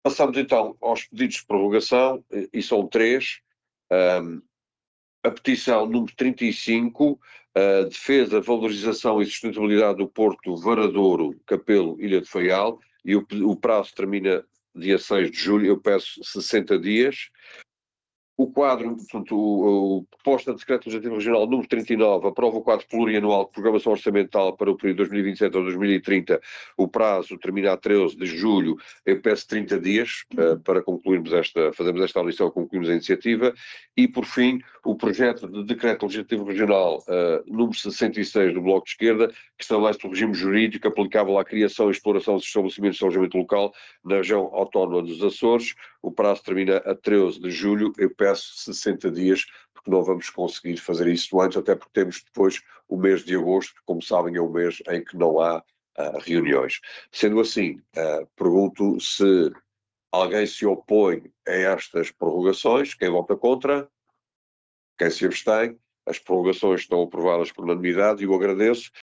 Passamos então aos pedidos de prorrogação, e são três. A petição número 35, defesa, valorização e sustentabilidade do Porto Varadouro, Capelo, Ilha de Faial, e o prazo termina dia 6 de julho, eu peço 60 dias. O quadro, portanto, a proposta de decreto legislativo regional número 39 aprova o quadro plurianual de programação orçamental para o período 2027 a 2030. O prazo termina a 13 de julho. Eu peço 30 dias para concluirmos fazermos esta audição, concluirmos a iniciativa. E, por fim, o projeto de decreto legislativo regional número 66 do Bloco de Esquerda, que estabelece o regime jurídico aplicável à criação e exploração dos estabelecimentos de alojamento local na região autónoma dos Açores. O prazo termina a 13 de julho. Eu peço 60 dias, porque não vamos conseguir fazer isso antes, até porque temos depois o mês de agosto, que, como sabem, é o mês em que não há reuniões. Sendo assim, pergunto se alguém se opõe a estas prorrogações. Quem vota contra? Quem se abstém? As prorrogações estão aprovadas por unanimidade e eu agradeço.